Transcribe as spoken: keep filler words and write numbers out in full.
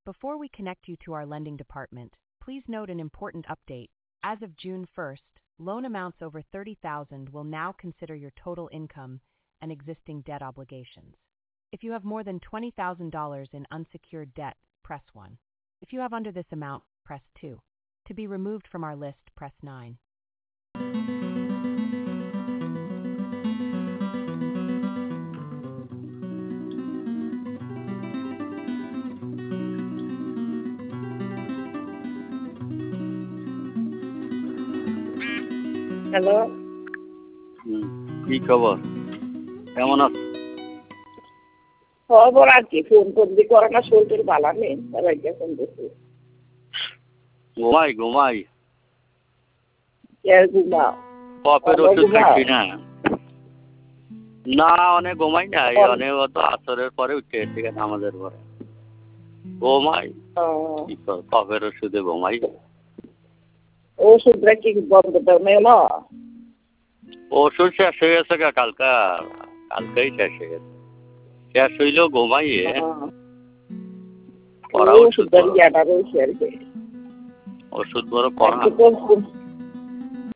Before we connect you to our lending department, please note an important update. As of June first, loan amounts over thirty thousand dollars will now consider your total income and existing debt obligations. If you have more than twenty thousand dollars in unsecured debt, press one. If you have under this amount, press two. To be removed from our list, press nine. Hello, হুম, কি খবর? কেমন আছো? খবর আর কি, phone করবি করে না, শরীর ভালো নেই, সবাইকে ফোন করছি। ঘুমাই ঘুমাই কে ঘুমাও? কপের অনেক ওষুধ ঘুমাও? খাইছি না না অনেক ঘুমাই নাই, অন- অনেক তো আসরের পরে উঠে ঠিক আছে আমাদের পরে ঘুমাই। ও, কি কর, কপের ওষুধে ঘুমাই। ওষুধটা কি বন্ধ দেয় না? ওষুধ শেষ হয়ে গেছে গা, কালকা কালকেই শেষ হয়ে গেছে। শেষ হইলেও ঘুমাইয়ে পড়া ওষুধ ওষুধটা ইয়াটা রয়েছে আর কি। ওষুধ বড় পড়া আজকে তো